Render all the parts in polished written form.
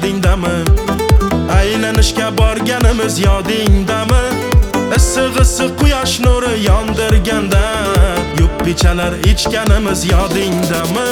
yodingdami? Aylanishga borganimiz yodingdami? Issiq quyosh nuri yondirganda yuppichalar ichganimiz yodingdami?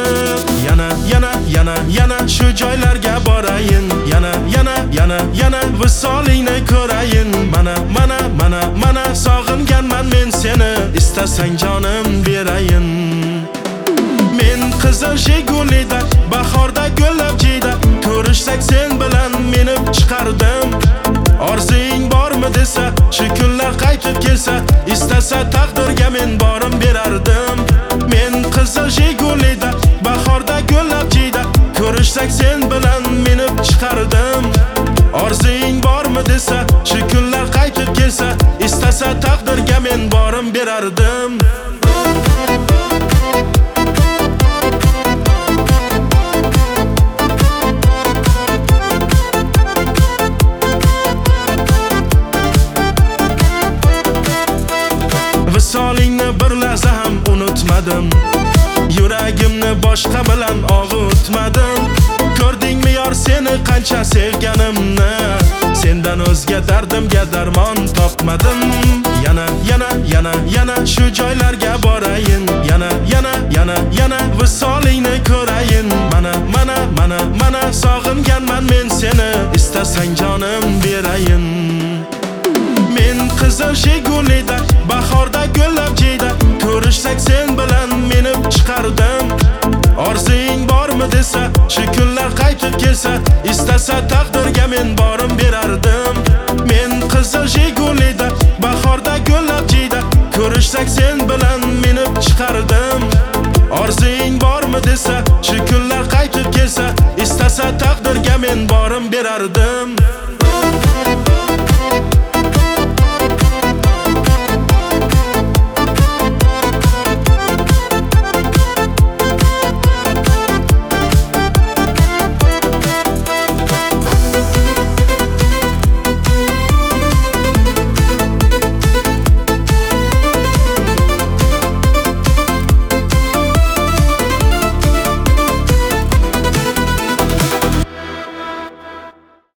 Yana shu joylarga borayin. Yana visolingni ko'rayin. Mana sog'inganman men seni, istasang jonim berayin. Men qizil Jigulida bahorda gullab jiyda, ko'rishsak sen bilan menib chiqardim. Orzing bormi desa, shu kunlar qaytib kelsa, istasa taqdirga men borim berardim. Men qizil Jigulida bahorda gullab jiyda, ko'rishsak sen bilan menib chiqardim. Orzing bormi desa, shu kunlar qaytib kelsa, istasa taqdirga men borim berardim. Visolingni bir lahza ham unutmadim. Yuragimni boshqa bilan og'utmadim. Ko'rdingmi yor seni qancha sevganimni? Sendan o'zga dardimga darmon topmadim. Yana shu joylarga borayin. Yana visolingni ko'rayin. Mana sog'inganman men seni, istasang jonim berayin. Men qizil Jigulida bahorda gullab jiyda, ko'rishsak sen bilan menib chiqardim. Orzing bormi desa, shu kunlar qaytib kelsa, istasa taqdirga men borim berardim. Men qizil Jigulida bahorda gullab jiyda, ko'rishsak sen bilan menib chiqardim. Orzing bormi desa, shu kunlar qaytib kelsa, istasa taqdirga men borim berardim.